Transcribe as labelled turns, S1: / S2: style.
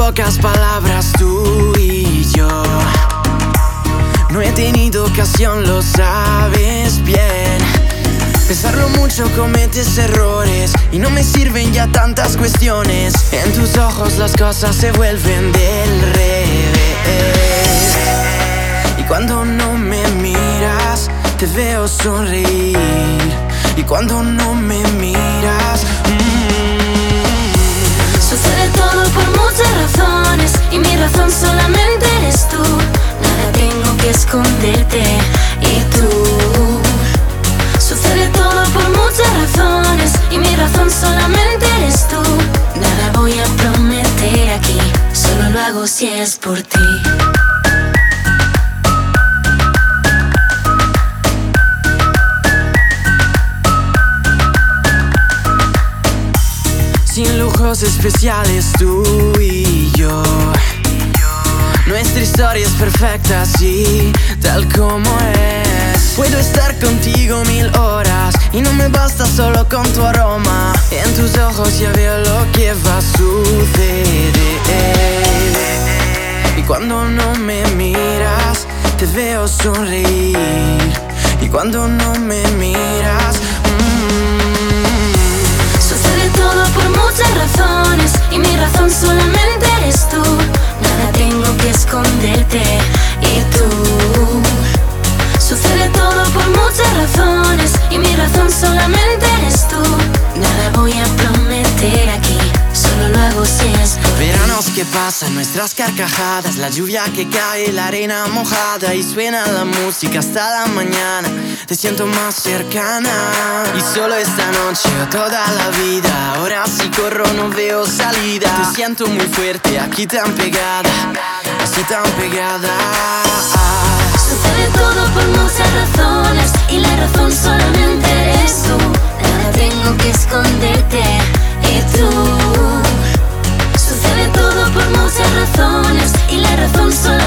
S1: pocas palabras tú y yo. No he tenido ocasión, lo sabes bien. Pensarlo mucho, cometes errores y no me sirven ya tantas cuestiones. En tus ojos las cosas se vuelven del revés. Y cuando no me miras, te veo sonreír. Y cuando no me miras,
S2: Sucede todo por muchas razones y mi razón solamente eres tú. Nada tengo que esconderte y tú. Sucede todo por muchas razones y mi razón solamente eres tú. Nada voy a prometer aquí, solo lo hago si es por ti.
S1: sin lujos especiales tú y yo. Nuestra historia es perfecta así, tal como es. Puedo estar contigo 1000 horas y no me basta solo con tu aroma. En tus ojos ya veo lo que va a suceder. Y cuando no me miras, te veo sonreír. Y cuando no me miras,
S2: Sucede todo por muchas razones y mi razón solamente eres tú. Nada tengo que esconderte y tú. Sucede todo por muchas razones y mi razón solamente eres tú. Nada voy a prometer aquí, solo lo hago si es por ti.
S1: veranos que pasan, nuestras carcajadas, la lluvia que cae, la arena mojada y suena la música hasta la mañana. Te siento más cercana y solo esta noche o toda la vida. Ahora si corro no veo salida. Te siento muy fuerte aquí tan pegada, así tan pegada.
S2: Sucede todo por muchas razones y la razón solamente eres tú. Nada tengo que esconderte y tú. Sucede todo por muchas razones y la razón solamente